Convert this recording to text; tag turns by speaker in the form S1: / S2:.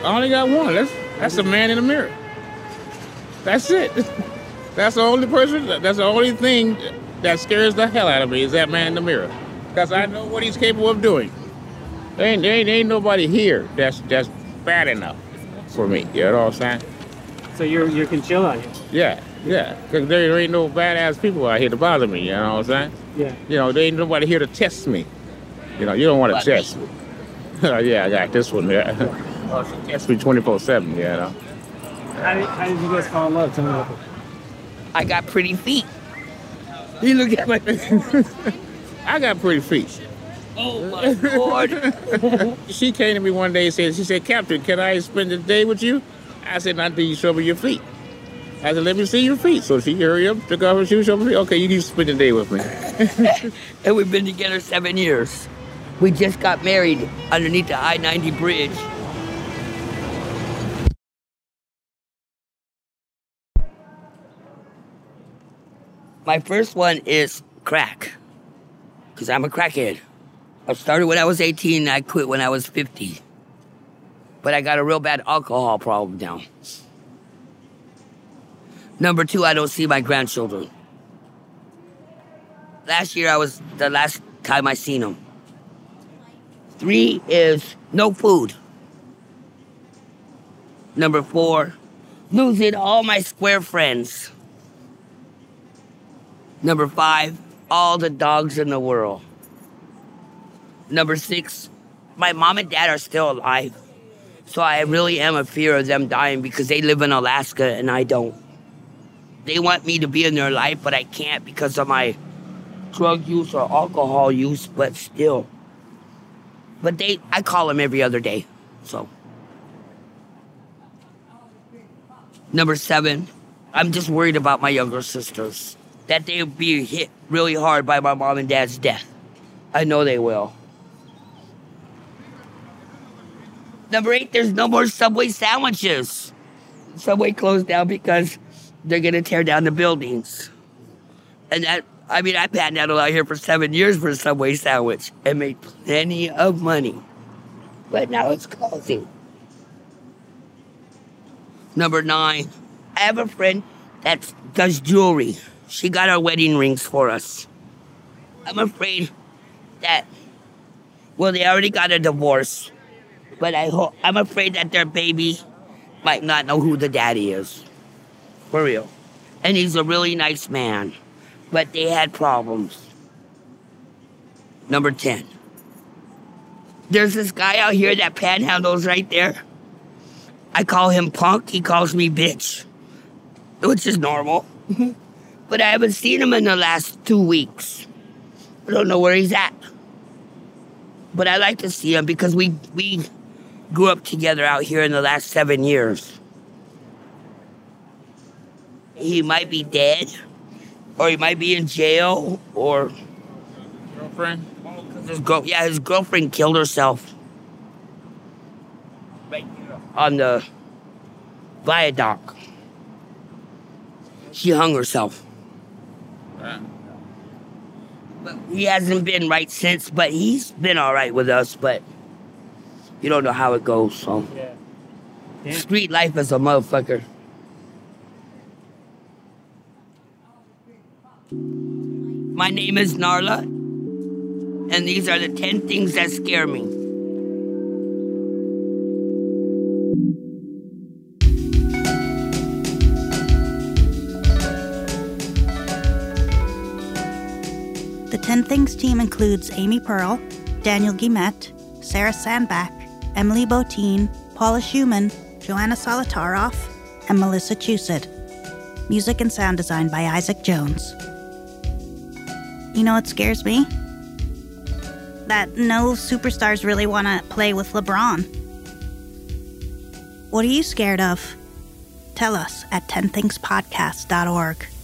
S1: I only got one. That's the man in the mirror. That's it. That's the only person, that's the only thing that scares the hell out of me is that man in the mirror. Because I know what he's capable of doing. There ain't nobody here that's bad enough for me. You know what I'm saying?
S2: So you can chill on you.
S1: Yeah. Because there ain't no badass people out here to bother me. You know what I'm saying?
S2: Yeah.
S1: You know, there ain't nobody here to test me. You know, you don't want to test me. Yeah, I got this one there. She tests me 24/7, you know.
S2: How did you guys fall in love? Tell me about it.
S3: I got pretty feet. You look at my
S1: I got pretty feet.
S3: Oh my Lord.
S1: She came to me one day and said, Captain, can I spend the day with you? I said, not until you show me your feet. I said, let me see your feet. So she hurried up, took off her shoes, showed me, okay, you can spend the day with me.
S3: And we've been together 7 years. We just got married underneath the I-90 bridge. My first one is crack, because I'm a crackhead. I started when I was 18, and I quit when I was 50. But I got a real bad alcohol problem now. Number 2, I don't see my grandchildren. Last year, was the last time I seen them. 3 is no food. Number 4, losing all my square friends. Number 5, all the dogs in the world. Number 6, my mom and dad are still alive. So I really am a fear of them dying because they live in Alaska and I don't. They want me to be in their life, but I can't because of my drug use or alcohol use, but still. But I call them every other day, so. Number 7, I'm just worried about my younger sisters. That they'll be hit really hard by my mom and dad's death. I know they will. Number 8, there's no more Subway sandwiches. Subway closed down because they're gonna tear down the buildings. And I panhandled out here for 7 years for a Subway sandwich and made plenty of money. But now it's closing. Number 9, I have a friend that does jewelry. She got our wedding rings for us. I'm afraid that, well, they already got a divorce, but I'm afraid that their baby might not know who the daddy is. For real. And he's a really nice man, but they had problems. Number 10. There's this guy out here that panhandles right there. I call him punk, he calls me bitch, which is normal. But I haven't seen him in the last 2 weeks. I don't know where he's at. But I like to see him because we grew up together out here in the last 7 years. He might be dead, or he might be in jail, or...
S1: Girlfriend?
S3: His girlfriend killed herself. Right here on the viaduct. She hung herself. But he hasn't been right since, but he's been all right with us, but you don't know how it goes, so. Yeah. Street life is a motherfucker. My name is Narla, and these are the 10 things that scare me.
S4: The 10 Things team includes Amy Pearl, Daniel Guillemette, Sarah Sandbach, Emily Botine, Paula Schumann, Joanna Solitaroff, and Melissa Chusid. Music and sound design by Isaac Jones. You know what scares me? That no superstars really want to play with LeBron. What are you scared of? Tell us at 10thingspodcast.org.